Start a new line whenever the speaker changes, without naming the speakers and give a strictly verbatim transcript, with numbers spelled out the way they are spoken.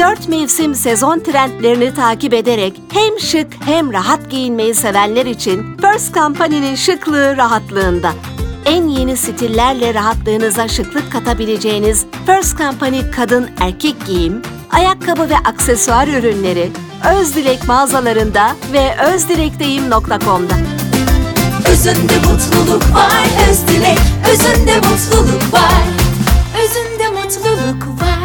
Dört mevsim sezon trendlerini takip ederek hem şık hem rahat giyinmeyi sevenler için First Company'nin şıklığı rahatlığında. En yeni stillerle rahatlığınıza şıklık katabileceğiniz First Company kadın erkek giyim, ayakkabı ve aksesuar ürünleri Özdilek mağazalarında ve özdilekteyim nokta com'da.
Özünde mutluluk var Özdilek, özünde mutluluk var, özünde mutluluk var.